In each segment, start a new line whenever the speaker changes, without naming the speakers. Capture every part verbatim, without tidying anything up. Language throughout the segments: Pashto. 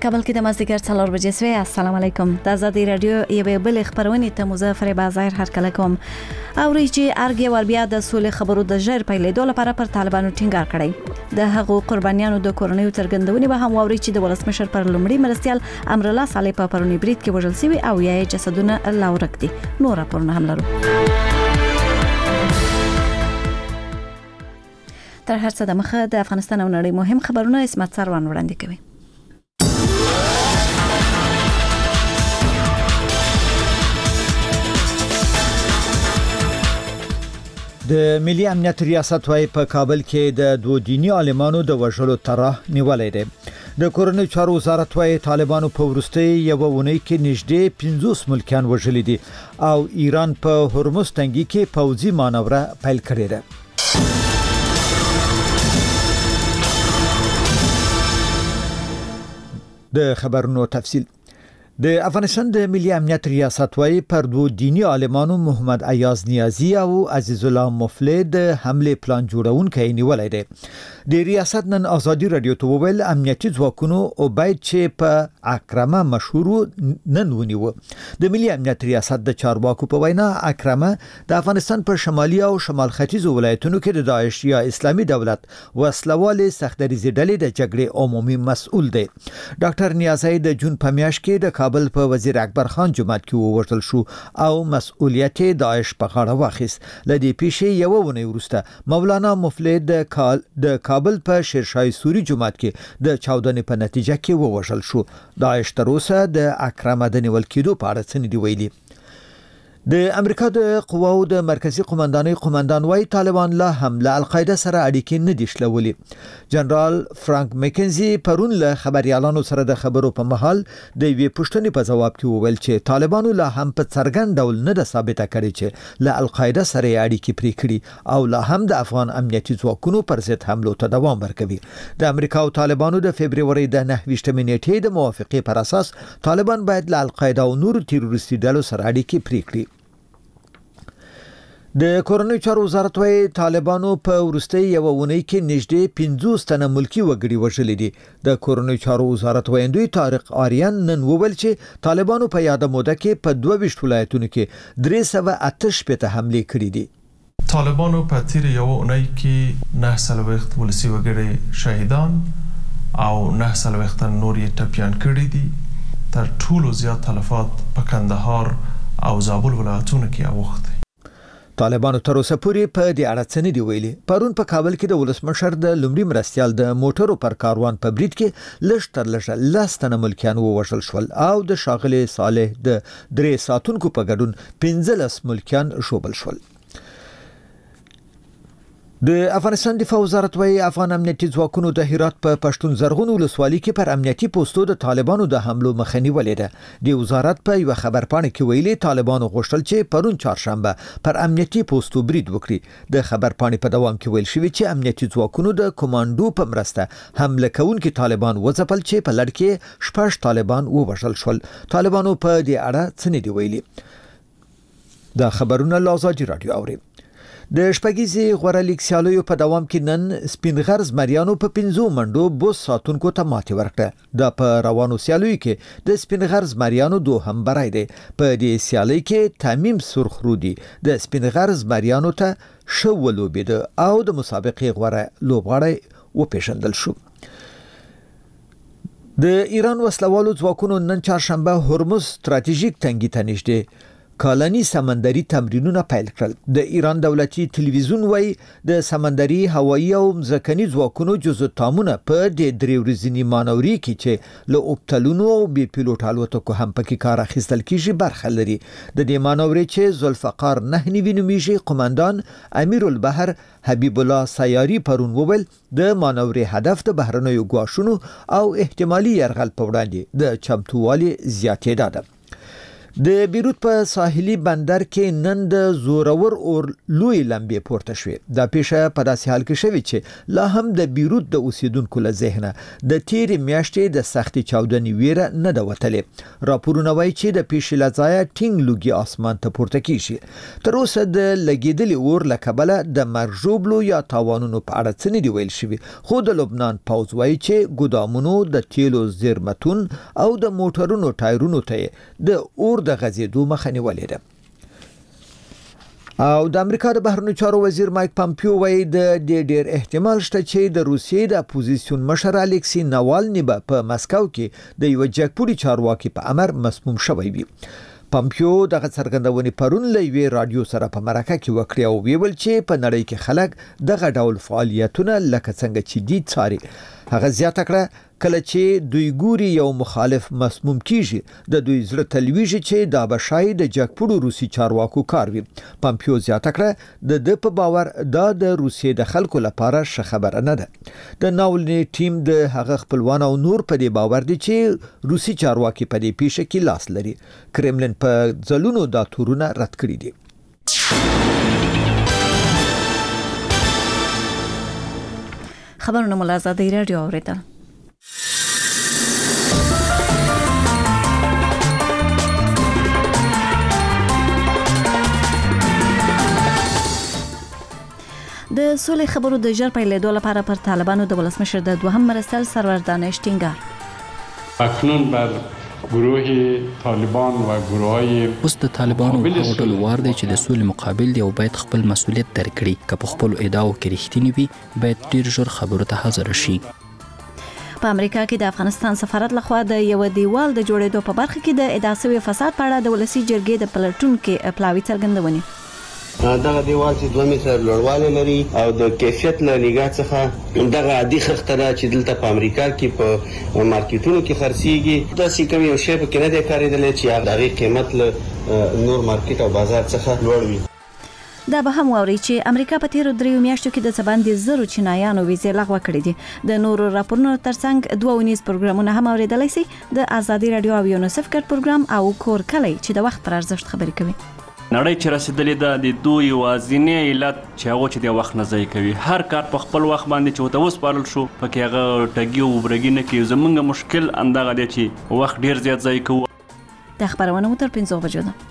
کابل کې د مازدیګر څلور بجې سوی. السلام علیکم. د آزادۍ رادیو یوه بل خبرونه ته مظفر بازار هر کله کوم او ریچی ارګي ور بیا د سولې خبرو د ژر پیلېدو لپاره پر طالبانو ټینګار کړی. د هغو قربانیانو د کورنیو څرګندونې به هم ووري چې د ولسمشر پر لومړي مرستيال امرالله صالح په پرونی برید کې وژل شوی او یې جسدونه لاورک دي. نور راپورونه هم لرو. تر هر څه د مخه د افغانستان او نړۍ مهم خبرونه اسمت سروان وړاندې کوي.
د ملي امنیت ریاست وايي په کابل کې د دوه دیني عالمانو د وژلو طرح نیولې ده. د کورنیو چارو وزارت وايي طالبانو په ورستۍ یو ونې کې نږدې پنځوس ملکیان وژلي دي او ایران په هرمز تنګي کې پوځي مانوره پیل کړې ده. د خبرونو تفصیل. د افغانستان د ملي امنیت ریاست وايي پر دوه دیني عالمانو محمد ایاز نیازی او عزیز الله مفلح د حمله پلان جوړونکي نیولای دی. د ریاست نن آزادي رادیو ته ویل امنیتي ځواکونو او باید چې په اکرمه مشهور نن ونیو. د ملي امنیت ریاست د چارواکو په وینا اکرمه د افغانستان په شمالي او شمال ختیځ ولایتونو کې د داعش یا اسلامي دولت وسلواله سختدریزي ډلې د جګړې عمومي مسؤل دی. ډاکټر نیازی د جون په میاشت کې د کابل په وزیر اکبر خان جماعت کې وورتل شو او مسؤلیت داعش په غاړه واخیست. لدې پیښې یو ونې ورسته مولانا مفلح د کال د کابل په شیرشاه سوري جماعت کې د چاودنې په نتیجه کې ووژل شو. داعش تر اوسه د اکرمه د نیول کېدو په اړه څه نه دی ویلي. د امریکا د قواو د مرکزی قومندانۍ قومندان وايي طالبان لا هم له القاعده سره اړیکې نه دي شلولې. جنرال فرانک مکنزي پرون له خبريالانو سره د خبرو په محل د وی پښتنې په جواب کې وویل چې طالبانو لا هم په څرګند ډول نه ده ثابته کړې چې له القاعده سره اړیکې پرې کړې او لا هم د افغان امنیتي ځواکونو پر ضد حملو ته دوام ورکوي. د امریکا او طالبانو د فبرवरी د نهه ویشتمې نیټې د موافقې پر اساس طالبان باید له القاعده او نور تیروریستي ډلو سره اړیکې پرې کړي. د کورنیو چارو وزارت وايي طالبانو په ورستۍ یو ونې کې نږدې پنځوس تنه ملکی وګړي وژلي دي. د کورنیو چارو وزارت وایندوی طارق آریان نن وویل چې طالبانو په یاده موده کې په دوه ویشت ولایتونو کې درې سوه اته شپېته حملې کړې دي.
طالبانو په تیر یو اونۍ کې نه سلويخت ولسی وګړي شهیدان او نه سلويخت نور یې ټپيان کړي دي. تر ټولو زیات تلفات په کندهار او زابل ولایتونو کې اوښتي.
طالبانو تر اوسه پورې په دې اړه څه نه دی ویلي. پرون په کابل کې د ولسمشر د لومړي مرستيال د موټرو پر کاروان په برید کې لږ تر لږه لس تنه ملکیان ووژل شول او د شاغلي صالح د درې ساتونکو په ګډون پنځلس ملکیان شوبل شول. د افغانستان دفاع وزارت وايي افغان امنیتي ځواکونو د هرات په پښتون زرغون ولسوالۍ کې پر امنیتي پوسټو د طالبانو د حملو مخه نیولې ده. د وزارت په یو خبرپاڼه کې ویلي طالبانو غوښتل چې پرون چهارشنبه پر امنیتي پوسټو برید وکړي. د خبرپاڼې په دوام کې ویل شوی چې امنیتي ځواکونو د کمانډو په مرسته حمله کوونکي طالبان وځپل چې په لړ کې شپږ طالبان ووژل شول. طالبانو په دې اړه څه نه دی ویلي. دا خبرونه له آزادي رادیو اوري. د شپږیزې غوړه لیګ سیالیو په دوام کې نن سپینغرز مریانو په پنځو منډو بوس ساتونکو ته ماتې ورکړه. دا په روانو سیالیو کې د سپینغرز مریانو دوهم برای دی. په دې سیالي کې تمیم سرخرودي د سپینغرز مریانو ته شو ولوبېده او د مسابقې غوړه لوبغاړی وپېژندل شو. د ایران وسلوالو ځواکونو نن چهارشنبه هرمز ستراتیژیک تنګي ته نږدې کالنی سمندري تمرینونه پیل کړل. د ایران دولتي تلویزیون وايي د سمندري هوایي او ځمکني ځواکونو جزء تامونه په د درې ورځې مانوري کې چې له اوپټلونو او بي پیلوټ الوتکو هم پکې کار اخیستل کیږي برخه لري. د دې مانوري چې ذوالفقار نه نیوي نومیږي قومندان امیر البحر حبیب الله سیاری پرون وویل د مانوري هدف د بهرنیو ګواښونو او احتمالي يرغل په وړاندې د چمتووالي زیاتېدا ده. د بیروت په ساحلي بندر کې نن د زورور اور لوی لمبې پورته شوې دا پیښه په داسې حال کې شوې چې لا هم د بیروت د اوسیدونکو له ذهنه د تیرې میاشتې د سختي چاودنې ویره نه ده وتلې راپورونه وایي چې د پیښې له ځایه ټینګ لوګي اسمان ته پورته کیږي تر اوسه د لګیدلې اور له کبله د مرګ ژوبلو یا تاوانونو په اړه څه نه دی ویل شوي خو د لبنان پوځ وایي چې ګودامونو د تیلو زیرمتون او د موټرونو ټایرونو ته د اور د غزیدو مخه نیولې ده او د امریکا د بهرنیو چارو وزیر مایک پامپیو وایي د ډېر ډېر احتمال شته چې د روسیې د اپوزیسیون مشر الیکسی ناوالني به په مسکو کې د یو جګپوري چارواکي په امر مسموم شوی وي پامپیو دغه څرګندونې پرون له یوې رادیو سره په مرکه کې وکړې او ویل چې په نړۍ کې خلک دغه ډول فعالیتونه لکه څنګه چې دي څاري هغه زیاته کړه کله چې دوی ګوري یو مخالف مسموم کیږي د دوی زړه تلويږي چې دا بشای د جګپورو روسي چارواکو کار وي پامپیو زیاته کړه د د په باور دا د روسیې د خلکو لپاره ښه خبره نه ده د ناولني ټیم د هغه خپلوان او نور په دې باور دي چې روسي چارواکي په دې پیښه کې لاس لري کرملن په ځلونو دا تورونه رد کړی دي
خبرونه ملازمه دی رادیو اوریدل د سولې خبرو د ژر پیلېدو لپاره پر طالبانو د ولسمشر د دوهم مرستیال سرور دانش ټینګار
اکنون بر گروه طالبان و گروه‌های
اوس د طالبانو هغه ډول وار دی چې د سولې مقابل دی او باید خپل مسؤلیت درک کړي که په خپل ادعاو کې رښتینی وي باید ډیر ژر خبرو ته حاضر شي
په امریکا کې د افغانستان سفارت لخوا د یو دیوال د جوړېدو په برخه کې د ادعا شوی فساد په اړه د ولسی جرګې د پلټونکو پلاوی څرګندونې
دغه دیوال چې دوه متره لوړوالی لري او د کیفیت له نگاه څخه دغه عادي خښته ده چې دلته په امریکا کې په مارکیټونو کې خرڅیږي داسې کوم یو شی پکې نه دی کارېدلی چې هغې قیمت له نور مارکیټ او بازار څخه لوړ وي
دا به هم ووري چې امریکا په تیرو دریو میاشتو کې د څه زرو چینایانو ویزې لغوه کړې دي د نورو راپورونو ترڅنګ دوه ونیز پروګرامونه هم اوریدلای شي د ازادي رادیو او یونیسف ګډ پروګرام او کور کلی چې د وخت پر ارزښت خبرې کوي
نړۍ چې رسیدلې ده د دوی یوازینی علت چې هغه چې د وخت نه ضایع کوي هر کار په خپل وخت باندې چې وته وسپارل شو پکې هغه ټګي او برګي نه کوي زمونږ مشکل اندغه دی چې وخت ډیر زیات ضایع کوي
د خبرونه تر پنځه بجو ده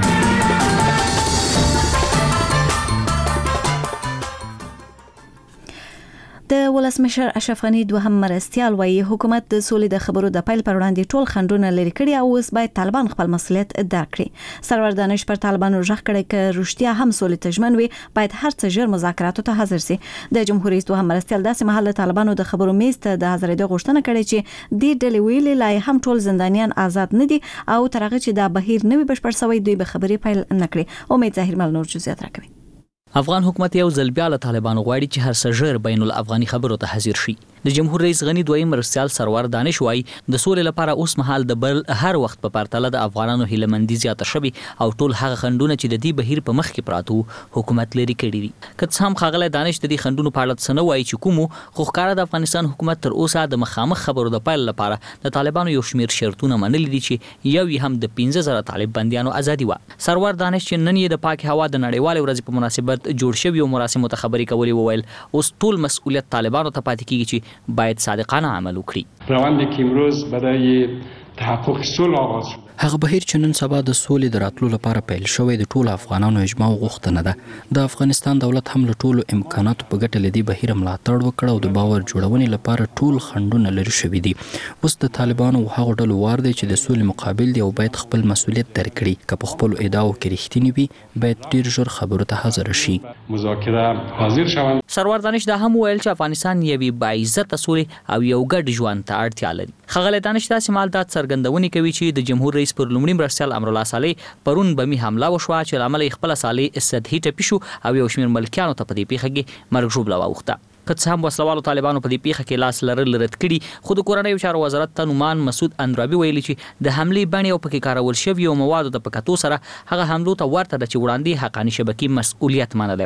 د ولسمشر اشرف غنی دوهم مرستیال وایي حکومت د سولې د خبرو د پیل پر وړاندې ټول خنډونه لري کړي او اوس باید طالبان خپل مسؤلیت درک کړي سرور دانش پر طالبانو ژغ کړي چې رښتیا هم سولې ته ژمن وي باید هر څه ژر مذاکراتو ته حاضر شي د جمهور رئیس دوهم مرستیال داسې مهال طالبانو د خبرو میز ته د حاضرېدو غوښتنه کړې چې د ډلې ویلې لای هم ټول زندانیان آزاد نه دي او ترغه چې دا بهیر نه وي بشپړ شوی دوی به خبرې پیل نه کړي امید ظاهر مل نور جزئیات راکوي
افغان حکومت یو ځل بیا له طالبانو غواړي چې هر څه ژر بین الافغاني خبرو ته حاضر شي د جمهور رئیس غنی دویم مرستیال سرور دانش وایي د سولې لپاره اوس مهال د بل هر وخت په پرتله د افغانانو هیلمندي زیاته شوي او ټول هغه خندونه چې د دې بهیر په مخ کې پراته حکومت لري کړی دي که هم خغله دانش د دې خندونو په اړه څه نه وایي چې کوم خو ښکارا د افغانستان حکومت تر اوسه د مخامخ خبرو د پیل لپاره د طالبانو یو شمیر شرطونه منلي دي چې یو یې هم د پنځه زره طالب بنديانو ازادي و سرور دانش چې نن یې د پاک هوا د نړیوال ورځ په مناسبت جوړ شوی او مراسمو ته خبري کولې وویل اوس ټول مسؤلیت طالبانو ته پاتې کیږي چې باید صادقانه عمل وکړي
روند که امروز برای تحقق صلح آغاز شد
هغه بهیر چې نن سبا د سولې د راتلو لپاره پیل شوی د ټولو افغانانو اجماع غوښتنه ده د افغانستان دولت هم له ټولو امکاناتو په ګټه لدی بهیر ملاتړ وکړ او د باور جوړونې لپاره ټول خنډونه لري شوي دي اوس د طالبانو هغه ډلو وار دی چې د سولې مقابل دی او باید خپل مسؤلیت درک کړي که په خپل ادعاو کې رښتینی وي باید ډیر ژر خبرو ته حاضر شي
مذاکره حاضر شوند
سرور دانش دا هم ویل چې افغانستان یوې باعزته سولې او یو ګډ ژوند ته اړتیا لري خغله دانش داسې مال دا څرګندونې کوي چې د جمهور رئیس پر لومړي مرستیال امرالله صالح پرون بمی حمله وشوه چې لامل خپل صالح سطحي ټپي شو او یو شمیر ملکیانو ته په دې پیښه کې مرګ ژوبله واوښته که هم وسلوالو طالبانو په دې پیښه کې لاس لرل رد کړي خو د کورنۍ چارو وزارت ته نومان مسعود اندرابي ویلي چې د حملې بڼې او پکې کارول شوی او موادو د پکاتو سره هغه حملو ته ورته د چوړاندې حقاني شبکې مسؤلیت منلی و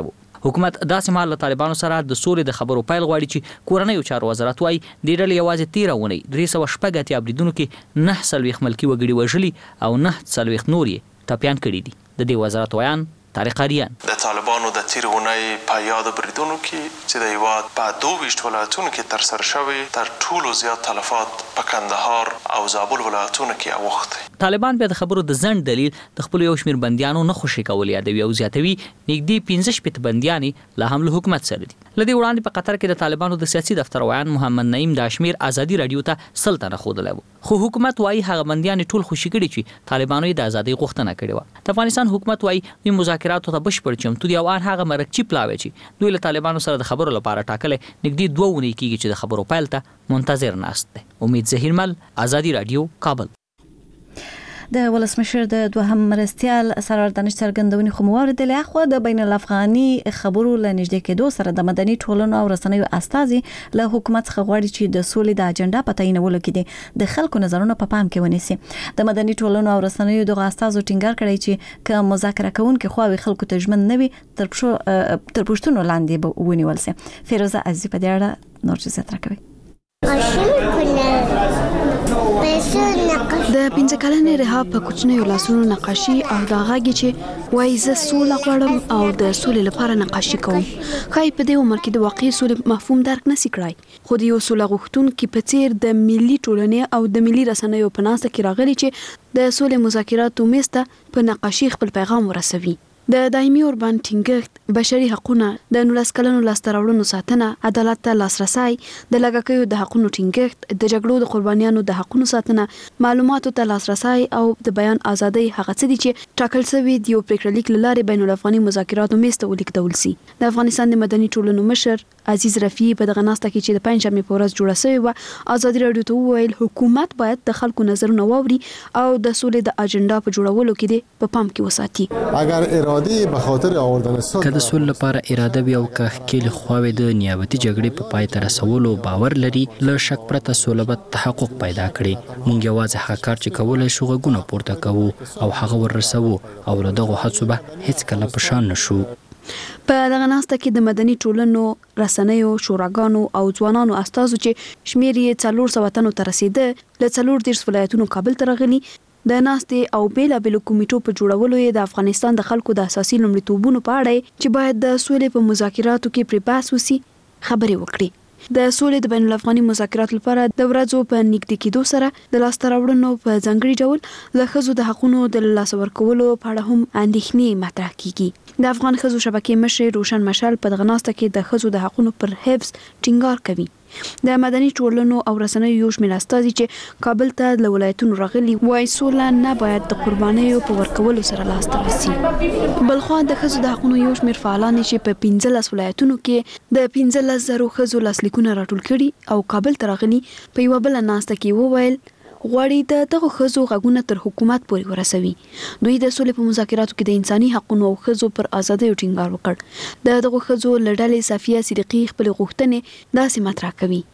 حکومت داسې مهال له طالبانو سره د سولې د خبرو پیل غواړي چې کورنیو چارو وزارت وايي د ډلې یوازې تیره اونۍ درې سوه شپږ اتیا بریدونو کې نه څلوېښت ملکي وګړي وژلي او نه څلوېښت نور یې ټپیان کړي دي. د دې وزارت ویان طارق اریان
د طالبانو د تیر اونۍ په یاد بریدونو کې چې د هیواد په دوه ویشت ولایتونو کې ترسره شوي تر ټولو زیات تلفات په کندهار او زابل ولایتونو کې اوښتي.
طالبان بیا د خبرو د ځنډ دلیل د خپل یو شمېر بندیانو نه خوشي کول یادوي او زیاتوي نږدې پنځه شپېته بندیانې لا هم له حکومت سره دي. له دې وړاندې په قطر کې د طالبانو د سیاسي دفتر ویان محمد نعیم دا شمېر ازادي راډیو ته سل تنه ښودلی و، خو حکومت وایي هغه بندیان ټول خوشي کړي چې طالبانو یې د ازادۍ غوښتنه کړې وه. د افغانستان حکومت وایي دوی مذاکراتو ته بشپړ چمتو دي او ان هغه مرکچي پلاوی چې دوی له طالبانو سره د خبرو لپاره ټاکلی نږدې دوه اونۍ کېږي چې د خبرو پیل ته منتظر ناست دی. امید ظهیرمل، ازادي راډیو، کابل.
د ولسمشر د دوهم مرستیال سرور دانش څرګندونې خو مو واورېدلې. اخوا د بین الافغاني خبرو له نږدې کېدو سره د مدني ټولنو او رسنیو استازي له حکومت څخه غواړي چې د سولې د اجنډا په تعیینولو کې دي د خلکو نظرونه په پام کې ونیسي. د مدني ټولنو او رسنیو دغه استازو ټینګار کړی چې که مذاکره کوونکي خواوې خلکو ته ژمن نه وي تر پوښتنو لاندې به ونیول سي. فیروزه عزیزي په دې اړه نور څه زیات راکوي.
د پنځه کلنې رهاب په کوچنیو لاسونو نقاشي او دا غاږي چې وایي زه سوله غواړم او د سولې لپاره نقاشي کوم. ښایي په دې عمر کې د واقعي سولې مفهوم درک نشي کړای، خو د یو سوله غوښتونکي په څیر د ملي ټولنې او د ملي رسنیو په ناسته کې راغلي چې د سولې مذاکراتو میز ته په نقاشي خپل پیغام ورسوي. د دایمي اوربان ټینګښت، بشري حقوقونه، د نولس کلنو لاسته راوړنو ساتنه، عدالت ته لاسرسی، د لږکیو د حقوقو ټینګښت، د جګړو د قربانیانو د حقوقو ساتنه، معلوماتو ته لاسرسی او د بیان ازادي هغه څه دي چې ټاکل شوی دی او پریکړه لیک لاره بین الافغاني مذاکراتو میز ته ولیکدول سي. د افغانستان د مدني ټولنو مشر عزیز رفیعي په دغه ناسته کې چې د پنځمې په ورځ جوړه شوې وه ازادي راډیو ته وویل حکومت باید د خلکو نظرونه واوري او د سولې د اجنډا په جوړولو کې دې په پام کې وساتي.
اگر اراده به خاطر آوردن صلح
که د سولې لپاره اراده وي او که ښکېلې خواوې د نیابتي جګړې په پای ته رسولو باور لري، له شک پرته سوله به تحقق پیدا کړي. موږ یوازې هغه کار چې کولی شو غږونه پورته کوو او هغه ورسوو او له دغو هڅو به هیڅکله په شا نشو.
په دغه ناسته کې د مدني ټولنو، رسنیو، شوراګانو او ځوانانو استازو چې شمیر یې څلور سوه تنو ته رسیده له څلور دېرش ولایتونو کابل ته راغلي. د ناستې او بیلابېلو کمیټو په جوړولو یې د افغانستان د خلکو د اساسي لومړیتوبونو په اړه چې باید د سولې په مذاکراتو کې پرې بحث وسي خبرې وکړي. د سولې د بین الافغاني مذاکراتو لپاره د ورځو په نږدې کېدو سره د لاسته راوړنو په ځانګړي ډول له ښځو د حقونو د لاسه ورکولو په اړه هم اندېښنې مطرح کیږي. د افغان ښځو شبکې مشر روشن مشال په دغه ناسته کې د ښځو د حقونو پر حفظ ټینګار کوي. د مدني ټولنو او رسنیو یو شمېر استازي چې کابل ته له ولایتونو راغلي وایي سوله نه باید د قربانیو په ورکولو سره لاسته راسي. بلخوا د ښځو د حقونو یو شمېر فعالان چې په پنځلس ولایتونو کې د پنځلس زرو ښځو لاسلیکونه راټول کړي او کابل ته راغلي په یوه بله ناسته کې وویل غواړي د دغه ښځو غږونه تر حکومت پورې ورسوي. دوی د سولې په مذاکراتو کې د انساني حقونو او ښځو پر ازادۍ ټینګار وکړ. د دغه ښځو له ډلې صفیه صدیقي خپلې غوښتنې داسې مطرح کوي.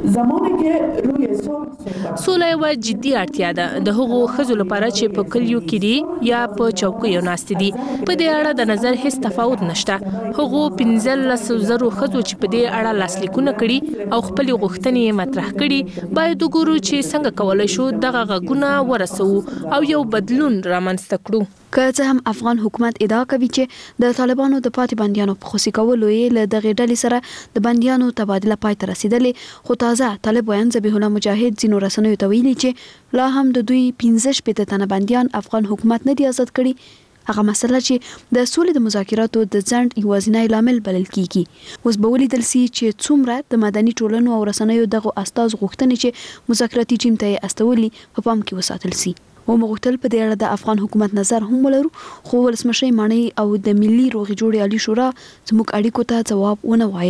سوله یوه جدي اړتیا ده د هغو ښځو لپاره چې په کلیو کې دي یا په چوکیو ناستې دي. په دې اړه د نظر هیڅ تفاوت نشته. هغو پنځلس زرو ښځو چې په دې اړه لاسلیکونه کړي او خپلې غوښتنې مطرح کړي باید وګورو چې څنګه کولی شو دغه غږونه ورسوو او یو بدلون رامنځته کړو.
که څه هم افغان حکومت ادعا کوي چې د طالبانو د پاتې بندیانو په خوشي کولو یې له دغې ډلې سره د بندیانو تبادله پای ته رسیدلې، خو تازه طالب ویان ذبیح الله مجاهد ځینو رسنیو ته ویلي چې لا هم د دوی پنځه شپېته تنه بندیان افغان حکومت نه دي آزاد کړي. هغه مسله چې د سولې د مذاکراتو د ځنډ یوازینی لامل بلل کیږي. اوس به ولیدل سي چې څومره د مدني ټولنو او رسنیو دغه استاز غوښتنې چې مذاکراتي ټیم ته یې استولي په پام کې وساتل سي. و مغوښتل په دې اړه د افغان حکومت نظر هم ولرو، خو ولسمشر مانی او د ملي روغې جوړې عالی شورا زموږ اړیکو ته جواب ونه وایه.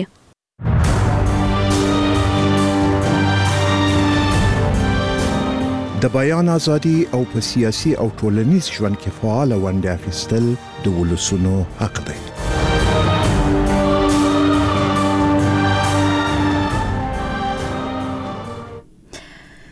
د بیان ازادي او په سیاسي او ټولنیز ژوند کې فعال ونډه اخیستل د ولسونو حق دی.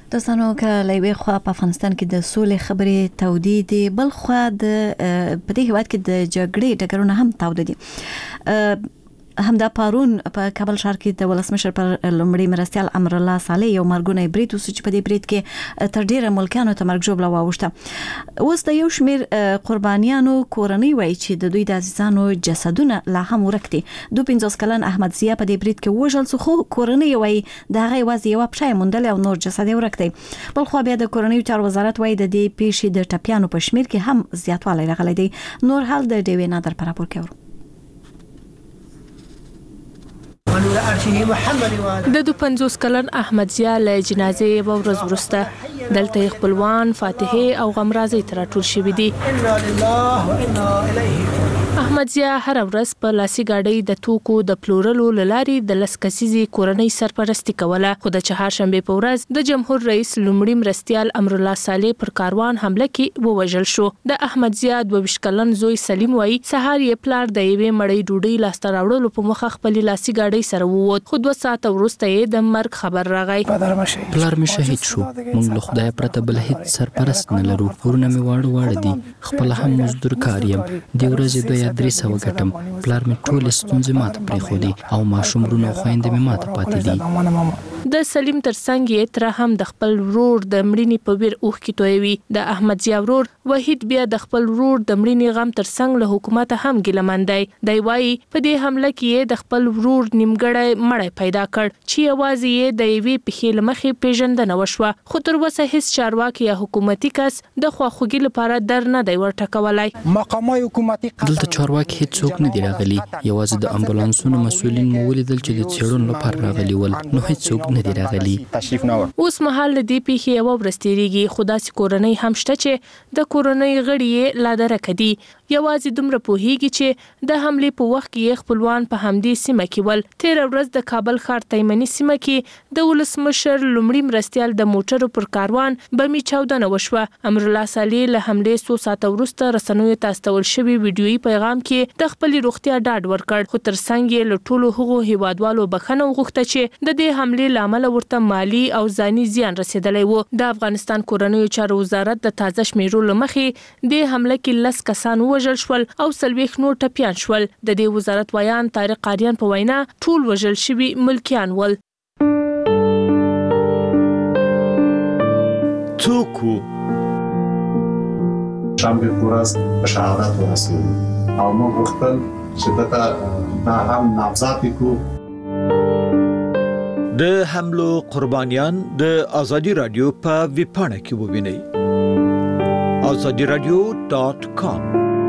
دوستانو که لوي خو په افغانستان کې د سولې خبرې تودې دي، بل خو د په دې هیواد کې د جګړې ډګرونه هم تود دي. همدا پارون په کابل ښار کې د ولسمشر پر لومړي مرستيال امر الله صالح یو مرګونه بریټ وسو چې په دې بریټ کې تر ډیره ملکانو ته مرګ جوړه واوښته. اوس د یو شمیر قربانیانو کورنۍ وایي چې د دوی د عزیزانو جسدونه لا هم ورک دي. دوه پنځوس کلن احمد ضیا په دې بریټ کې وژل شو، خو کورنۍ وایي دا غي وازي یو پښای موندل او نور جسد ورک دي. بل خو بیا د کورنۍ چارو وزارت وایي د دې پیښې د ټپیانو په شمیر کې هم زیاتوالی راغلی دی. نور حال د ډیوی نادر پر راپور کوي.
د دو پنځوس کلن احمد ضیا له جنازې یو ورځ وروسته دلته خپلوان فاتحه او غمرازي تر ټول شوی دي. احمد ضیا هر ورځ په لاسي گاډي د توکو د پلورلو لاري د لسکسيزي کورنۍ سرپرستی کوله، خو د چهارشنبه په ورځ د جمهور رئیس لومړي مرستيال امر الله صالح پر کاروان حمله کې ووژل شو. د احمد ضیا دوه ویشت کلن زوی سلیم وای سهار یې پلار د یوې مړۍ ډوډۍ لاس ته راوړلو په مخه خپل لاسي گاډي سره ووت، خو دوه ساعت وروسته یې د مرګ خبر راغی.
پلار می شهید شو، موږ له خدای پرته بل هیڅ سرپرست نه لرو. ورونه می واړه واړه دي، خپل هم مزدور کار یم. د ورځې دوه یا درې سوه ګټم. پلار می ټول ستونزې ماته پرېښودې او ماشوم ورونه او خویندې می ماته پاتې دي.
د سلیم ترڅنګ یې تر هم د خپل ورور د مړینې په ویر اوخ کې تویوي. د احمد ضیا ورور وحید بیا د خپل ورور د مړینې غم ترڅنګ له حکومت هم ګیلمن دی. دی وايي په دې حمله کې د خپل ورور نیمګړی مړی پیدا کړ چې یوازې یې د یوې پښې له مخې پیژندنه وشوه، خو تر اوسه هیڅ چارواکي یا حکومتي کس د خواخوږي لپاره در نه دی ورټکولی.
دلته چارواکي هیڅوک نه دی راغلي، یوازې د امبولانسونو مسؤلین مو ولیدل چې د څېړنو لپاره راغلي ول، نو هیڅوک نه دی راغلي.
اوس مهال د دې پیښې یو ورځ تیریږي، خو داسې کورنۍ هم شته چې د کورنۍ غړي یې لا درکه دي. یوازې دومره پوهیږي چې د حملې په وخت کې خپلوان په همدې سیمه کې ول. تیر ورځ د کابل ښار تیمنی سیمه کې د ولسمشر لومړي مرستيال د موټرو پر کاروان بمي چاودنه وشوه. امر الله صالح له حملې څو ساعت وروسته رسنیو ته استول شوی ویډیويي پیغام کې د خپل روغتیا ډاډ ورکړ، خو ترڅنګ یې له ټولو هغو هیوادوالو بخښنه وغوښته چې د دې حملې لامل ورته مالی او ځاني زیان رسیدلی و. د افغانستان کورنیو چارو وزارت د تازه شمیرو لمخې د حمله کې لس کسان وژل شول او څلوېښت نور ټپیان شول. د دې وزارت ویان طارق قاریان په وینا ټول وژل شوي ملکیان ول.
توکو
شنبه ورځ په شهادت ورسېدو او موږ غوښتل چې دته دا هم نامزد کړو.
د حملو قربانیان د آزادی رادیو په ویبپاڼه کې ووینئ. آزادی رادیو ډاټ کام.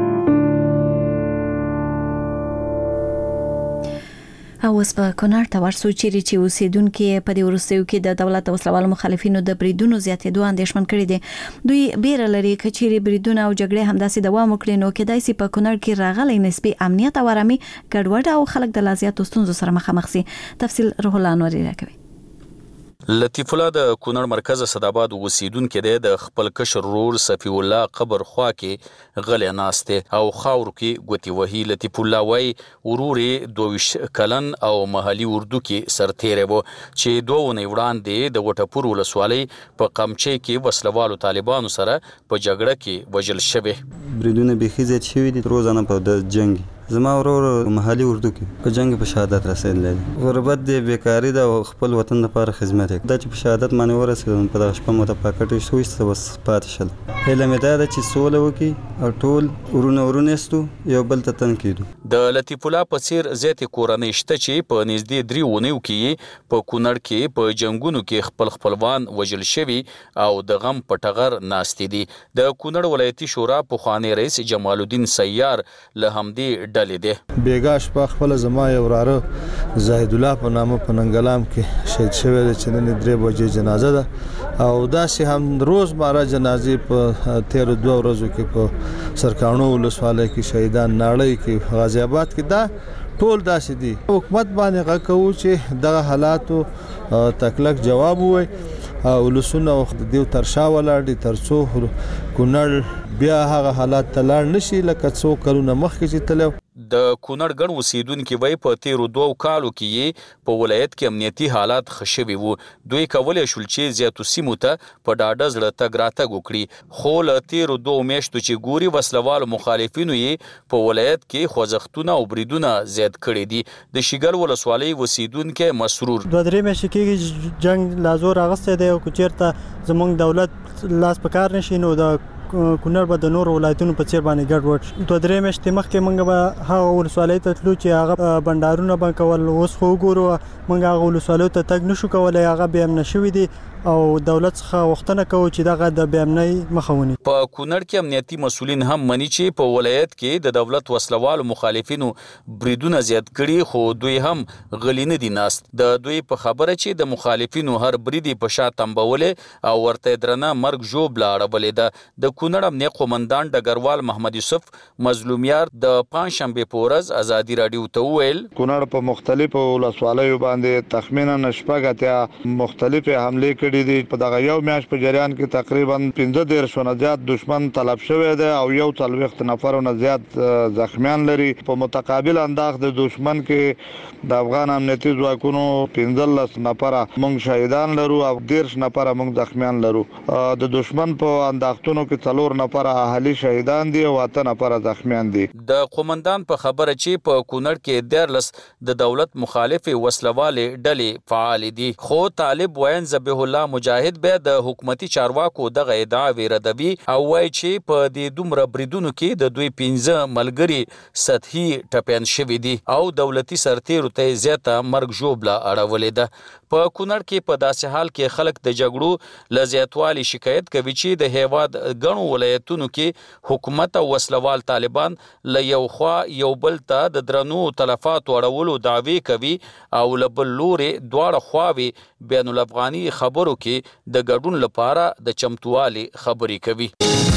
او اوس په کونړ ته ورسو چیرې چې اوسیدونکو په دې وروستیو کې د دولت او وسلوال مخالفینو د بریدونو زیاتېدو اندېښمن کړي دي. دوی بیره لري کچېری بریدونه او جګړې همداسې دوام وکړي نو کېدای شي په کونړ کې راغلي نسبي امنیت او آرامي ګډوډ او خلک د لازیاتو ستونزو سره مخامخ شي. تفصیل روح الله انوري راکوي.
لطیف الله د کونړ مرکز صداباد اوسیدونکو د خپل کشر رور صفی الله قبر خوا کې غلې ناشته او خاور کې ګوتی وهي. لطیف الله وای وروري دویش کلن او محلي اردو کې سرتیره وو چې دوه نه وړاندې د وټپور ولسوالۍ په قمچې کې وسلوالو طالبانو سره په جګړه کې وژل شوی.
بریدونه به خزت شوی دي روزانه په د جنگ زما ورور محلي اردو کې په جنگ په شهادت رسیدلی. غربت دی، بیکاری ده او خپل وطن لپاره خدمت کوي. دا چې په شهادت باندې ورسېدم په دغه شپه مو ته پاکټ شوی څه بس پاتې شل. هیله مې دا ده چې سوله وکړي او ټول ورونه ورونه استو یو بل ته تن کېدو.
د لطیف الله په څیر زیاتې کورنۍ شته چې په نږدې درې اونیو کې په کونړ کې په جنگونو کې خپل خپلوان وژل شوي او د غم په ټغر ناستې دي. د کونړ ولایتي شورا پخوانی رئیس جمال الدین سیار له همدې ډلې دی.
بیګا شپه خپل زما یو وراره زاهد الله په نامه په ننګلام کې شهید شوی دی چې نن درې بجې جنازه ده او داسې هم روز ماره جنازې په تیر دوه ورځو کې په سرکانو ولسوالۍ کې شهیدان ناړۍ کې غازی آباد کې دا ټول داسې دي. حکومت باندې غږ کوو چې دغه حالاتو تکلک جواب وای او لسونه وخت دیو ترشا ولاړ دي ترڅو کونړ بیا هغه حالات تلار نشي لکه څو کلونه مخکې چې تلو.
د کونړ ګڼ اوسیدونکو وای په تیرو دوو کالو کې په ولایت کې امنیتي حالات خښوي وو. دوی کولای شول چې زیاتو سیمو ته په ډاډه زړه تګ راتګ وکړي، خو له تیرو دوو میاشتو چې ګوري وسلوالو مخالفینو یې په ولایت کې خوځښتونه او بریدونه زیات کړي دي. د شیګل ولسوالۍ اوسیدونکو مسرور
دوه درې میاشتې کېږي جنگ لا زور اغستی دی او که چېرته زموږ دولت لاس په کار نشي نو د کونړ به د نورو ولایتونو په څیر باندې ګډ وډ. دوه درې میاشتې مخکې موږ به هغه ولسوالۍ ته تلو چې هغه بنډارونه به کول، اوس خو وګورو موږ هغه ولسوالیو ته تګ نشو کولی، هغه بې امنه شوي دي او دولت څخه غوښتنه کوو چې دغه د بې امنۍ مخه ونیسي.
په کونړ کې امنیتي مسؤلین هم مني چې په ولایت کې د دولت وسلوالو مخالفینو بریدونه زیات کړي، خو دوی هم غلي نه دي ناست. د دوی په خبره چې د مخالفینو هر برید په شا تنبولې او ورته درنه مرګ ژوبله اړولې ده. د کونړ امنیه قومندان ډګروال محمد یوسف مظلومیار د پنجشنبې په ورځ ازادي راډیو ته وویل
کونړ په مختلفو ولسوالیو باندې تخمینا شپږ اتیا مختلفې حملې کړي دي. په دغه یو میاشت په جریان کې تقریبا پنځه دېرش نه زیات دشمن طلب شوی دی او یو څلوېښت نفرو نه زیات زخمیان لري. په متقابل انداز د دشمن کې د افغان امنیتي ځواکونو پنځلس نفره موږ شهیدان لرو او دېرش نفره موږ زخمیان لرو. د دشمن په انداختونو کې څلور نفره اهلي شهیدان دي او اته نفره زخمیان دي.
د قومندان په خبره چې په کونړ کې دیارلس د دولت مخالف وسلوالې ډلې فعال دي، خو طالب وین ذبیح الله مجاهد به د حکومتي چارواکو دغه ادعاوې ردوي او وایي چې په دې دومره بریدونو کې د دوی پنځه ملګري سطحي ټپیان شوي دي او دولتي سرتیرو ته زیاته مرګ ژوبله اړولې ده. په کونړ کې په داسې حال کې خلک د جګړو له زیاتوالي شکایت کوي چې د هیواد ګڼو ولایتونو کې حکومت او وسلوال طالبان له یو خوا یو بل ته د درنو تلفاتو اړولو دعوې کوي او له بل لورې دواړه خواوې بین الافغاني خبرو کې د ګډون لپاره د چمتووالي خبرې کوي.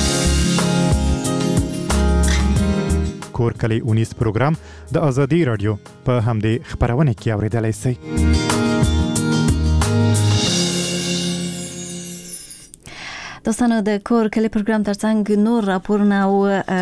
کور کلی اونیس پروګرام د ازادي رادیو په همدې خبرونه کې اوریدلای شئ.
دوستانو د کور کلی پروګرام ترڅنګ نور راپورونه او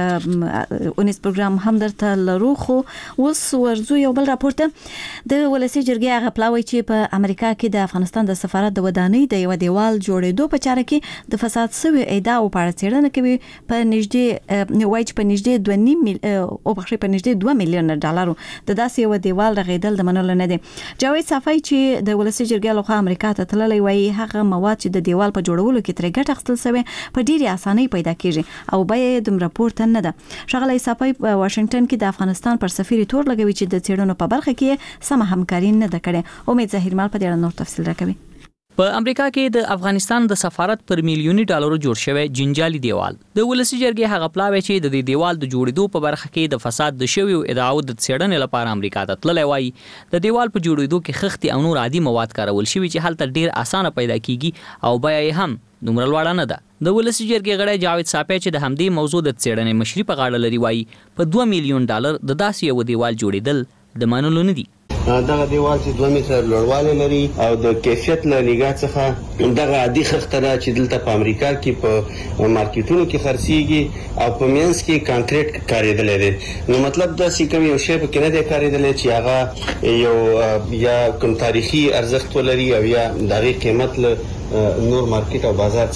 اونیس پروګرام هم درته لرو، خو اوس ورځو یو بل راپور ته. د ولسي جرګې هغه پلاوی چې په امریکا کې د افغانستان د سفارت د ودانۍ د یو دیوال جوړېدو په چاره کې د فساد سوي ادعاو په اړه څېړنه کوي. په نږدې وایي چې په نږدې دوه نیم میل او بخښي په نږدې دوه میلیون ډالرو د داسې یو دیوال رغېدل د منلو نه دي. جاوید صافی چې د ولسي جرګې لخوا امریکا ته تللی وایي هغه مواد چې د دیوال په جوړولو کې ترې ګټه اخیستل سوی په ډیره اسانۍ پیدا کیږي او به دومره پورته نه ده. ښاغلی صافی په واشنگټن کې د افغانستان پر سفیر تور لګوي چې د څېړنو په برخه کې سمه همکاري نه ده کړې. امید ظاهرمال په دې اړه نور تفصیل راکوي.
په امریکا کې د افغانستان د سفارت پر میلیوني ډالرو جوړ شوی جنجالي دیوال د ولسي جرګې هغه پلاوی چې د دې دیوال د جوړېدو په برخه کې د فساد د شویو ادعاو د څېړنې لپاره امریکا ته تللی وایي د دیوال په جوړېدو کې خښتې او نور عادي مواد کارول شوي چې هلته ډیر اسانه پیدا کیږي او بیا یې هم دومره لوړه نه ده. د ولسي جرګې غړی جاوید صافی چې د همدې موضوع د څېړنې مشري په غاړه لري وایي په دوه میلیون ډالر د داسې یو دیوال جوړېدل د منلو نه دي.
دغه دیوال چې دوه متره لوړوالی لري او د کیفیت له نگاه څخه دغه عادي خښته ده چې دلته په امریکا کې په مارکیټونو کې خرڅیږي او په مینس کې کانکریټ کارېدلی دی. نو مطلب داسې کوم یو شی پکې نه دی کارېدلی چې هغه یو یا کوم تاریخي ارزښت ولري او یا د هغې قیمت له نور مارکیټ او بازار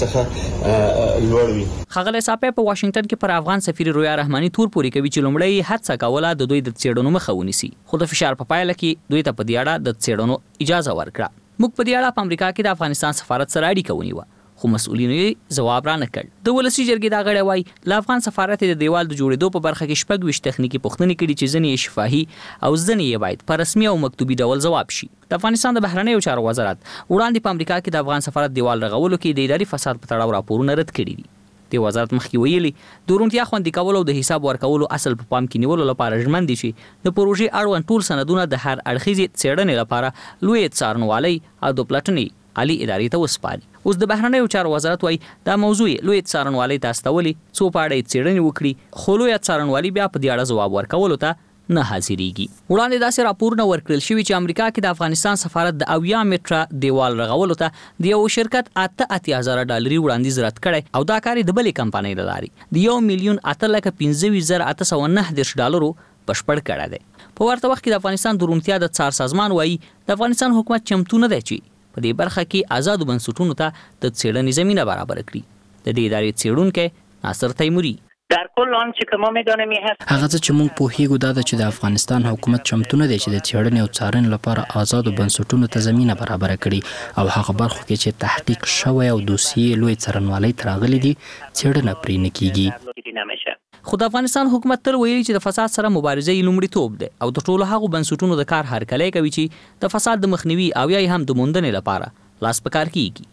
څخه لوړ وي.
ښاغلی صافی په واشنگټن کې پر افغان سفیر رویا رحماني تور پورې کوي چې لومړی هڅه کوله د دوی د څېړنو مخه ونیسي، خو د فشار په پایله کې دوی ته په دې اړه د څېړنو اجازه ورکړه. موږ په دې اړه په امریکا کې د افغانستان سفارت سره اړیکه ونیوه، خو مسؤلینو یې ځواب را نه کړ. د ولسي جرګې دا غړی وایي له افغان سفارت د دیوال د جوړېدو په برخه کې شپږ ویشت تخنیکي پوښتنې کړي چې ځینې یې شفاهي او ځینې یې باید په رسمي او مکتوبي ډول ځواب شي. د افغانستان د بهرنیو چارو وزارت وړاندې په امریکا کې د افغان سفارت دیوال رغولو کې د اداري فساد په تړاو راپورونه رد کړي دي. د وزارت مخکې ویلي د روڼتیا خوندي کولو او د حساب ورکولو اصل په پام کې نیولو لپاره ژمن دي چې د پروژې اړوند ټول سندونه د هر اړخیزې څېړنې لپاره لوی څارنوالۍ او د پلټنې عالی ادارې ته وسپاري. اوس د بهرنیو چارو وزارت وایي دا موضوع لوی څارنوالۍ ته استولي څو په اړه یې څېړنې وکړي، خو لوی څارنوالي بیا په دې اړه ځواب ورکولو ته نه حاضرېږي. وړاندې داسې راپورونه ورکړل شوي چې امریکا کې د افغانستان سفارت د اویا متره دیوال رغولو ته د یو شرکت اته اتیا زره ډالري وړاندیز رد کړی او دا کار یې د بلې کمپنۍ له لارې د یو میلیون اته لکه پنځه ویشت زره اته سوه نهه دېرش ډالرو بشپړ کړی دی. په ورته وخت کې د افغانستان د روڼتیا د څار سازمان وایي د افغانستان حکومت چمتو نه دی چې په دې برخه کې آزادو بنسټونو ته د څېړنې زمینه برابر کړي. د دې ادارې څېړونکی ناصر تیموري
در کل آنچه که ما می‌دانیم هست
هغه څه چې موږ پوهیږو دا ده چې د افغانستان حکومت چمتو نه دی چې د څېړنې او څارنې لپاره آزادو بنسټونو ته زمینه برابر کړي او هغه برخو کې چې تحقیق شوی او دوسیې لوی څارنوالۍ ته راغلي دي څېړنه پرې نه کیږي.
خو د افغانستان حکومت تل ویلي چې د فساد سره مبارزه یې لومړیتوب دی او د ټولو هغو بنسټونو د کار هرکلی کوي چې د فساد د مخنیوي او یا هم د موندنې لپاره لاس په کار کیږي.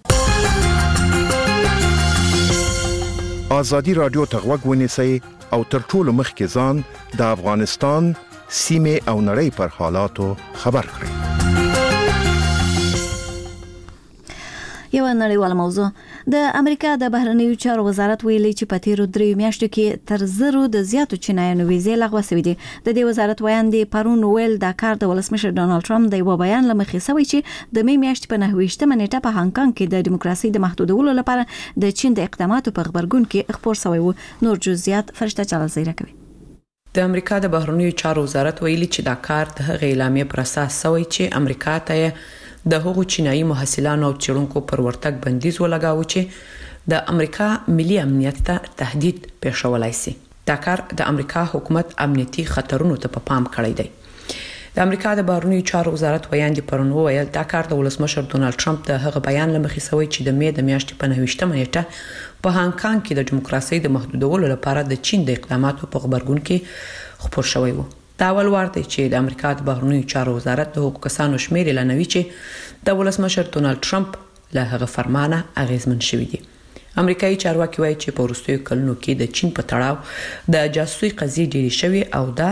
آزادي رادیو ته غوږ ونیسئ او تر ټولو مخکې ځان د افغانستان سیمې او نړۍ پر حالاتو خبر کړئ.
یو نړیواله موضوع د امریکا د بهرنیو چارو وزارت ویلي چې په تیرو درې میاشتو کې تر زرو د زیاتو چینایانو ویزې لغوه شوې دي. د دې وزارت ویاندې پرون ویل دا کار د ولسمشر ډونالد ټرمپ د یو بیان لمخې شوی چې د می میاشتې په نهه ویشتمه نیټه په هانګ کانګ کې د دیموکراسي د محدودولو لپاره د چین د اقداماتو په خبرګون کې خبر شوی و. نور جزئیات فرشته چاله زیره کوي.
د امریکا د بهرنیو چارو وزارت ویلي چې دا کار د هغې اعلامیې پر اساس شوی چې امریکا ته د هغو چینایي محصلانو او څېړونکو پر ورتګ بندیز ولګاوه چې د امریکا ملي امنیت ته تهدید پیښولای شي. دا کار د امریکا حکومت امنیتي خطرونو ته په پام کړی دی. د امریکا د بهرنیو چارو وزارت ویاندې پرون وویل دا کار د ولسمشر ډونالد ټرمپ د هغه بیان لمخې شوی چې د می د میاشتې په نهه ویشتمه نیټه په هانګ کانګ کې د دیموکراسي د محدودولو لپاره د چین د اقداماتو په خبرګون کې خبر شوی و. دا اول وار دی چې د امریکا د بهرنیو چارو وزارت د حقوقو کسانو شمیر اعلانوي چې د ولسمشر ډونالد ټرمپ له هغه فرمانه اغیزمن شوی دی. امریکایي چارواکي وایي چې په وروستیو کلونو کې د چین په تړاو د جاسوسي قضیې ډېرې شوې او دا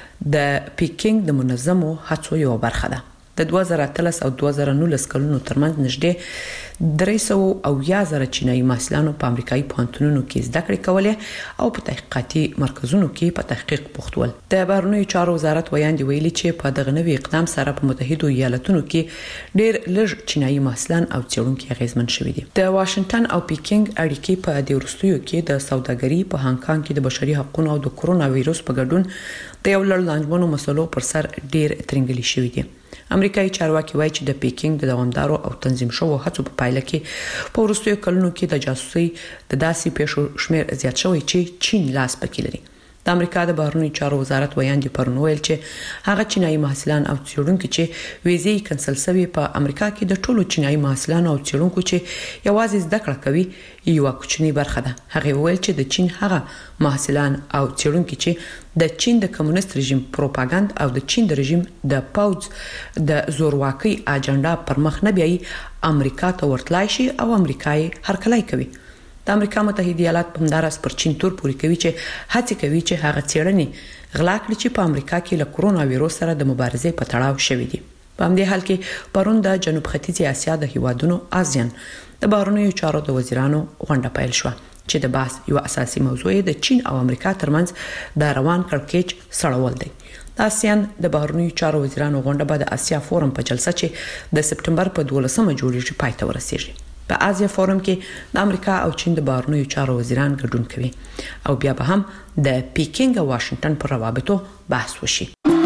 د پیکینګ د منظمو هڅو یو برخه ده. د دوه زره اتلس او دوه زره نولس کلونو ترمنځ نږدې درې سوه اویا زره چینایي محصلانو په امریکایي پوهنتونونو کې زده کړې کولې او په تحقیقاتي مرکزونو کې په تحقیق بوخت ول. د بهرنیو چارو وزارت ویاندې ویلي چې په دغه نوي اقدام سره په متحده ایالاتونو کې ډېر لږ چینایي محصلان او څېړونکي اغیزمن شوي دي. د واشنگټن او پیکینګ اړیکې په دې وروستیو کې د سوداګري په هانګ کانګ کې د بشري حقوقو او د کرونا وایروس په ګډون د یو لړ لانجمنو مسلو پر سر ډېر ترنګلي شوي دي. امریکایي چارواکي وایي چې د پیکینګ د دوامدارو او تنظیم شوو هڅو په پایله کې په وروستیو کلونو کې د جاسوسي د داسې پیښو شمیر زیات شوی چې چین لاس پکې لري. د امریکا د بهرنیو چارو وزارت ویاندې پرون ویل چې هغه چینایي محصلان او څېړونکي چې ویزې کنسل شوي په امریکا کې د ټولو چینایي محصلانو او څېړونکو چې یوازې زده کړه کوي یو کوچنی برخه ده. هغه ویل چې د چین هغه محصلان او څېړونکي چې د چین د کمونیست رژیم پروپاګاندا او د چین د رژیم د پوز د زورواکۍ اجنډا پر مخ نه بیایي امریکا ته ورتلای شي او امریکای هرکلی کوي. د امریکا متحده ایالات په مدارس پر چین تور پوري کوي چې هڅه کوي چې هغه څېړنې غلا کړي چې په امریکا کې له کرونا وایروس سره د مبارزې په تړاو شوې دي. په همدې حال کې پرون د جنوب ختیځې اسیا د هیوادونو آسیان د بهرنیو چارو د وزیرانو غونډه پیل شوه چې د بحث یو اساسي موضوع د چین او امریکا ترمنځ د روان کړکېچ سړول دی. د آسیان د بهرنیو چارو وزیرانو غونډه به د اسیا فورم په جلسه چې د سپټمبر په دولسمه جوړیږي پای ته ورسیږي. په آسیا فورم کې د امریکا او چین د بهرنیو چارو وزیران ګډون کوي او بیا به هم د پیکینګ او واشنگټن پر روابطو بحث وشي.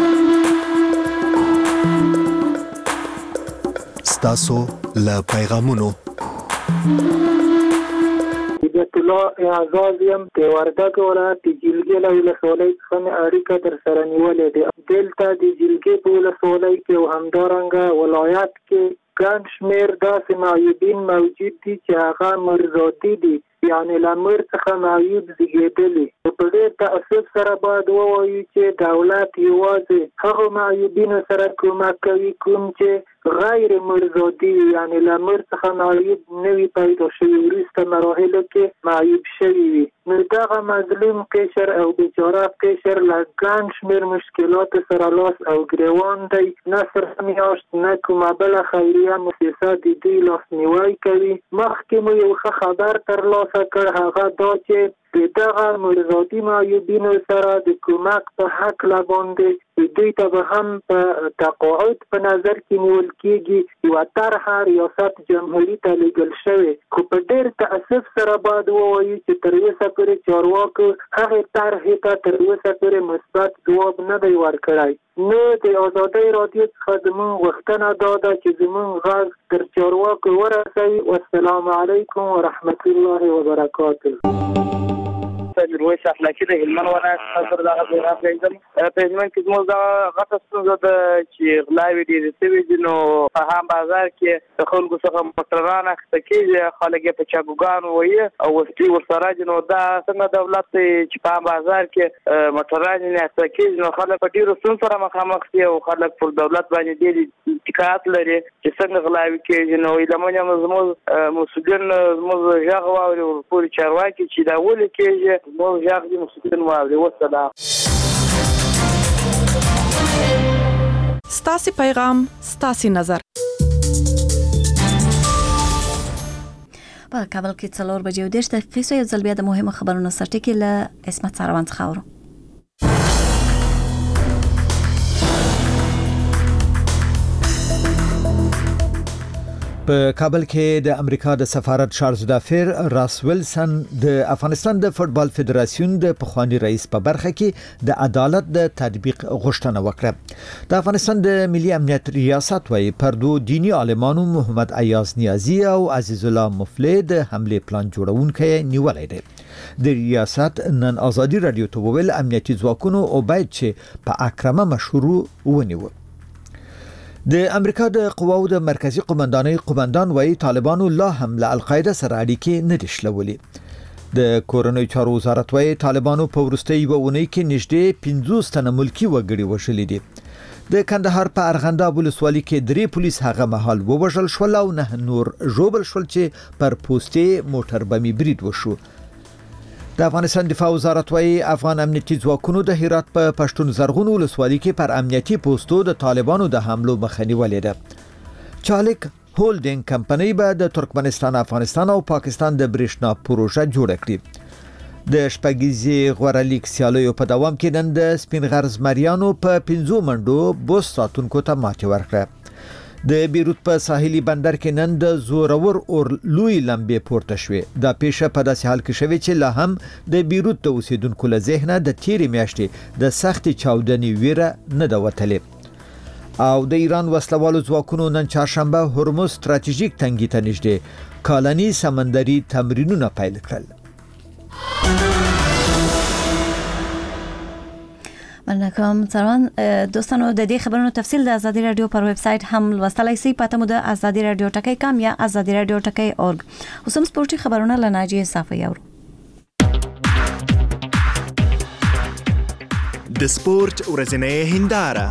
ستاسو له پیغامونو
بیت الله اعزاز یم د وردګ ولایت د جلګې له ولسوالۍ څخه مې اړیکه در سره نیولې ده. دلته د جلګې په ولسوالۍ کې او همدارنګه ولایت کې ګڼ شمېر داسې معیوبین موجود دي چې هغه مرزادي دي، یعنې له مر څخه معیوب زیږېدلي. په ډېر تأسف سره باید ووایو چې دولت یوازې هغو معیوبینو سره کومک کوي کوم چې غیر مرزادي وي، یعنې له مر څخه معیوب نه وي پیدا شوي، وروسته مراحلو کې معیوب شوي وي. نو دغه مظلوم قشر او بیچاره قشر له ګڼ شمېر مشکلاتو سره لاس او ګریوان دی. نه سره میاشت نه کومه بله خیریه مؤسسه د دوی لاسنیوی کوي. مخکې مو یو ښه خبر ترلاسه کړ، هغه دا چې د دغه مرزادي معیوبینو سره د کومک په حق لا باندې دوی ته به هم په تقاعد په نظر کې نیول کېږي یوه طرحه ریاست جمهوري ته لیږل شوې، خو په ډېر تأسف سره باید ووایو چې تر اوسه پورې چارواکو هغې طرحې ته تر اوسه پورې مثبت ځواب نه دی ورکړی. نو د ازادۍ راډیو څخه زموږ غوښتنه دا ده چې زموږ غږ تر چارواکو ورسوي. والسلام علیکم ورحمت الله وبرکاته.
میرویس افلاکی د هلمند ولایت سره دغه ځای راځم. په هلمند کې زموږ دغه غټه ستونزه ده چې غلاوې ډېرې شوي دي، نو په هم بازار کې د خلکو څخه موټران اخیسته کېږي، خلک یې په چاګوګانو وهي او وسلې ورسره دي. نو دا څنګه دولت دی چې په هم بازار کې موټران یې اخیسته کېږي، نو خلک په ډېرو ستونزو سره مخامخ دي او خلک پر دولت باندې ډېر شکایت لري چې څنګه غلاوې کېږي. نو ایله هم زموږ مسؤلین زموږ غږ واوري ورپورې چارواکي چې دا ولې کېږي زموږ غږ دې مسؤلین واوري. والسلام.
ستاسې پیغام ستاسې نظر.
په کابل کې څلور بجې او دېرش دقیقې سو یو ځل بیا د مهمو خبرونو سرټکي له عصمت ساروان څخه اورو.
په کابل کې د امریکا د سفارت شارزدافیر راس ویلسن د افغانستان د فوتبال فدراسیون د پخوانی رئیس په برخه کې د عدالت د تطبیق غوښتنه وکړه. د افغانستان د ملي امنیت ریاست وايي پر دوه دینی عالمانو محمد ایاز نیازی او عزیز الله مفلی د حمله پلان جوړونکي نیولای دی. د ریاست نن ازادي رادیو ته ویل امنیتي ځواکونو او باید چې په اکرمه مشروع ونیو. د امریکا د قواو د مرکزی قومندانۍ قومندان وايي طالبانو لا هم له القاعده سره اړیکې نه دي شلولې. د کورنۍ چارو وزارت وايي طالبانو په وروستۍ یوه اونۍ کې نږدې پنځوس تنه ملکی وګړي وژلي دي. د کندهار په ارغنداب ولسوالۍ کې درې پولیس هغه مهال ووژل شول او نه نور ژوبل شول چې پر پوستې موټر بمي برید وشو. د افغانستان دفاع وزارت وايي افغان امنیتي ځواکونو د هرات په پښتون زرغون ولسوالۍ کې پر امنیتي پوسټو د طالبانو د حملو مخه نیولې ده. چالک هولډینګ کمپنۍ به د ترکمنستان، افغانستان او پاکستان د برېښنا پروژه جوړه کړي. د شپږیزې غوره لیګ سیالیو په دوام کې نن د سپین غر زمریانو په پنځو منډو بوس ساتونکو ته ماتې ورکړه. د بیروت په ساحلي بندر کې نن د زورور اور لوی لمبې پورته شوې. دا پیښه په داسې حال کې شوې چې لا هم د بیروت د اوسیدونکو له ذهنه د تیرې میاشتې د سختې چاودنې ویره نه ده وتلې. او د ایران وسلوالو ځواکونو نن چهارشنبه هرمز ستراتیژیک تنګي ته نږدې کالني سمندري تمرینونه پیل کړل.
مننه کوم سروان. دوستانو د دې خبرونو تفصیل د ازادي رادیو پر ویب سټ هم لوستلای شئ. پته مو د ازادي رادیو ټکی کام یا ازادي رادیو ټکی اورګ. اوس هم سپورتي خبرونه لناجی صافي اورو.
د سپورت ورځنۍ هنداره.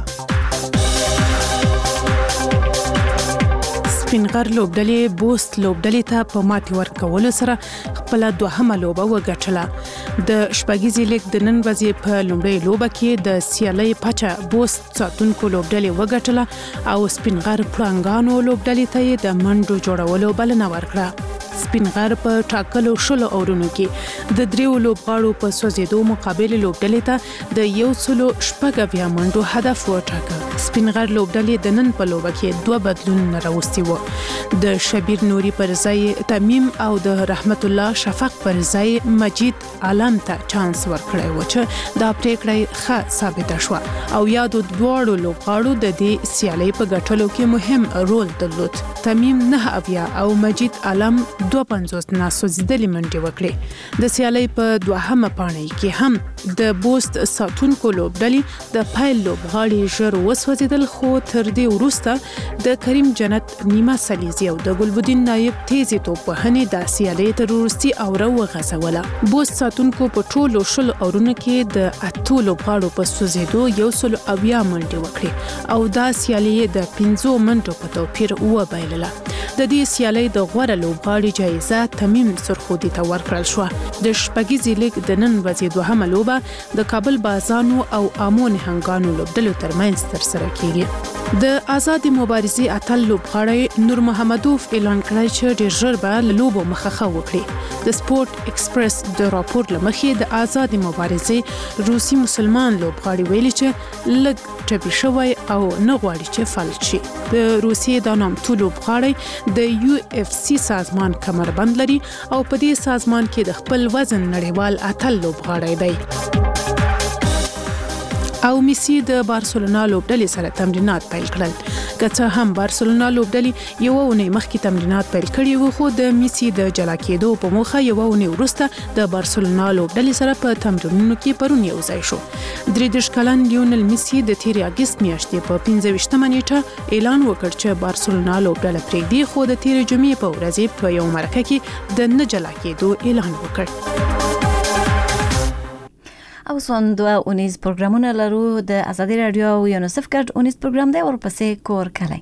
سپینغر لوبډلې بوست لوبډلې ته په ماتې ورکولو سره خپل دوهمه لوبه وګټله. د شپږیزې لیګ د نن ورځې په لومړۍ لوبه کې د سیالۍ پچه بوست ساتونکو لوبډلې وګټله او سپینغر پړانګانو لوبډلې ته د منډو جوړولو بلنه ورکړه. سپینغر په ټاکلو شلو اورونو کې د دریو لوبغاړو په سوځېدو مقابل لوبډلې ته د یو سلو شپږ اویا منډو هدف وټاکه. سپینغر لوبډلې د نن په لوبه کې دوه بدلونونه راوستي وو. د شبیر نوري پر ځای تمیم او د رحمت الله شفق پر ځای مجید عالم ته چانس ورکړی و چې دا پریکړه ښه ثابته شوه او یادو دواړو لوبغاړو د دې سیالۍ په ګټلو کې مهم رول درلود. تمیم نه اویا او مجید عالم دوه پنځوس ناسوځېدلې منډې وکړې. د سیالۍ په دوهمه پاڼۍ کې هم د بوست ساتونکو لوبډلې د پایل لوبغاړي ژر وسوځېدل، خو تر دې وروسته د کریم جنت نیمه سلیزي او د ګلبدین نایب تیزی توپوهنې د سیالۍ تر وروستي اوره وغځوله. بوست ساتونکو په ټولو شلو اورونو کې د اتو لوبغاړو په سوځېدو یو سل اویا منډې وکړې او دا سیالۍ د پنځو منډو په توپیر وبایلله. د دې سیالۍ د غوره لوبغاړي جایزه تمیم سرخودي ته ورکړل شوه. د شپږیزې لیګ د نن ورځې دوهمه لوبه د کابل بازانو او آمو نهنګانو لوبډلو ترمنځ ترسره کیږي. د آزادي مبارزې اتل لوبغاړی نور محمدوف اعلان کړی چې ډېر ژر به له لوبو مخه وکړي. د سپورت ایکسپریس د راپور له مخې د آزادي مبارزې روسي مسلمان لوبغاړي ویلي چې لږ ټپي شوی او نه غواړي چې فلج شي. د روسیې د نامتو لوبغاړی د یو اف سی سازمان کمربند لري او په دې سازمان کې د خپل وزن نړیوال اتل لوبغاړی دی. او میسی د بارسلونا لوبډلې سره تمرینات پیل کړل. که څه هم بارسلونا لوبډلې یو اونۍ مخکې تمرینات پیل کړي وو، خو د میسی د جلا کېدو په موخه یو اونۍ وروسته د بارسلونا لوبډلې سره په تمرینونو کې پرون یو ځای شو. درې دېرش کلن لیونل میسی د تېرې اګست میاشتې په پنځه ویشتمه نیټه اعلان وکړ چې بارسلونا لوبډله پرېږدي، خو د تېرې جمعې په ورځ په یو مرکه کې د نه جلا کېدو اعلان وکړ.
او سون دوه اونیز پروګرامونه لرو. د آزادي رادیو او یونیسف ګډ اونیز پروګرام دی، ورپسې کور کلی.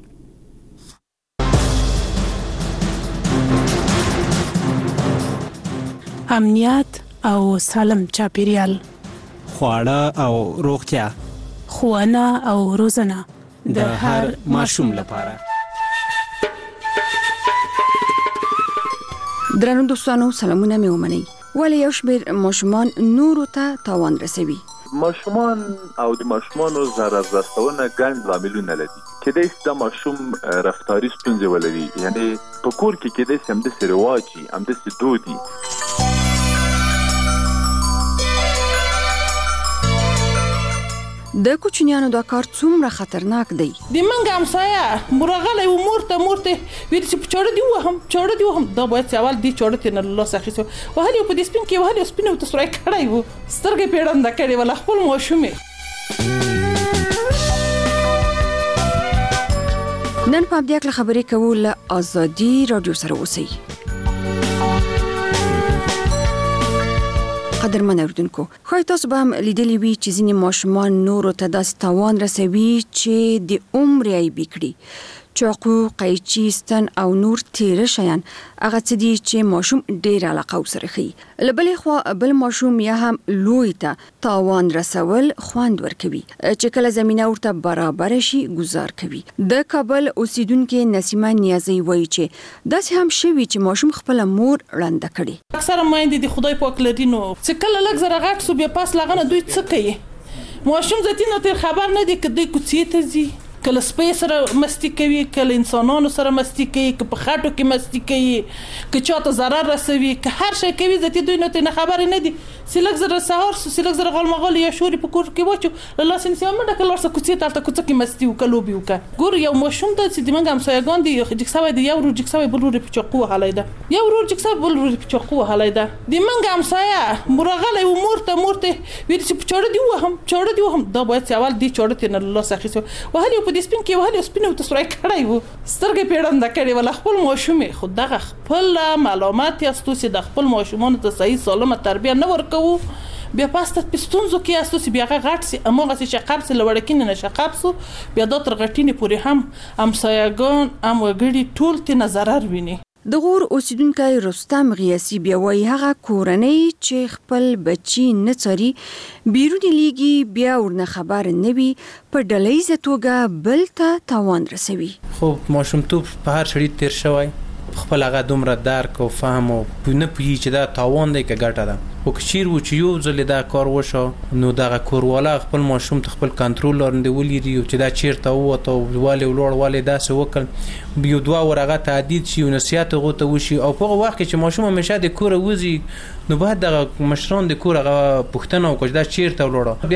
امنیت او سالم چاپیریال،
خواړه او روغتیا،
ښوونه او روزنه
د هر ماشوم لپاره.
درنو دوستانو، سلامونه مې ومنئ. ولی یو شمېر ماشومان نورو ته تاوان رسوي.
ماشومان او د ماشومانو ضرر رسونه ګڼ لاملونه لري. کېدای شي دا ماشوم رفتاري ستونزې ولري، یعنی په کور کې کېدای شي همداسې رواج وي، همداسې دود وي.
د کوچنیانو دا کار څومره خطرناک دی.
د منګ همسایه مرغله و مورته مورته ویل چې چاړه دی وهم چاړه دی وهم دا باید اول دی چاړه تن الله سخیسو وهلی په دې سپین کې وهلی سپین او تسرای کړای وو سترګې پیړنده کړي ولا خپل ماشومه.
نن په دې اړه خبرې کوو له آزادي رادیو سره اوسئ. قدرمن اوریدونکو، خو تاسو به هم لیدلی وي چې ځینې ماشومان نورو ته داسې تاوان رسوي چې د عمر یې بیکړي. چاقو، قیچي، ستن او نور تیره شیان هغه څه دي چې ماشوم ډېر علاقه ورسره ښیي. له بلې خوا بل ماشوم یا هم لوی ته تاوان رسول خوند ورکوي چې کله زمینه ورته برابر شي گزار کوي. د کابل اوسیدونکو نسیمه نیازی وایي چې داسې هم شوي چې ماشوم خپل مور ړنده کړي.
اکثره مایندې د خدای پاک لرینو چې کله لږ زره غټ سو بیا پاس لغنه دوی څه کوي. ماشوم ځتینو تر خبر نه دی که دوی کوڅې ته ځي، کله سپی سره مستی کوي، کله انسانانو سره مستی کوي، که په خټو کې مستی کوي، که چاته ضرر رسوي، که هر شی کوي ځتې دوی نه ته خبر نه دي. سلک زره سهار سلک زره غل مغال یا شوري په کور کې واچو الله سین سیمه منډه کله ورسه کوڅې ته تل کوڅه کې مستی وکلوبي وک. ګور یو ماشوم ته چې د منګ هم سایګان دی جکساوي دی یو ورو جکساوي بل ورو په چقو حالایده یو ورو جکساوي بل ورو په چقو حالایده د منګ هم سایا مرغله و مورته مورته ویل چې چاړه دی وهم چاړه دی وهم دا باید اول دی چاړه تن الله سخیسو وهلی په دې سپین کې وهلی سپین او تسرای کړای وو سترګې پیړنده کړي ولا خپل ماشومه خود دغه خپل معلومات یاستو چې د خپل ماشومان ته صحیح سالمه تربیه نه ورکو بیا پاسته پستونزو کې یاستو چې بیا غټ سي امغه چې شقاب سي لوړکین نه شقاب سو بیا د تر غټینې پوري هم امسایګان ام وګړي ټول ته نظر ویني.
د غور اوسیدونکو رستم غیاسی بیا وایي هغه کورنۍ چې خپل بچی نه څاري بیرونی لیږي بیا ورنه خبر نه وي په ډلهیزه توګه بل ته تاوان رسوي.
خو ماشومتوب په هر شړی تیر شوی خپل هغه دومره درک او فهم او نه پوهی چې دا تاوان دی که ګټه ده. خو که چیر و چې یو ځل دا کار وشو نو دغه کوروالا خپل ماشوم ته خپل کنټرول لاندې ولري چې دا چیرته ووته والي ولوړ والي داسې وکړ یو دوه ورغه تعدید شي او نصیحت هغه ته وشي او په هغه وخت کې چې ماشوم همیشه د کوره وځي نو باید دغه مشران د کور هغه پوښتنه وکړي دا چیرته ولاړه.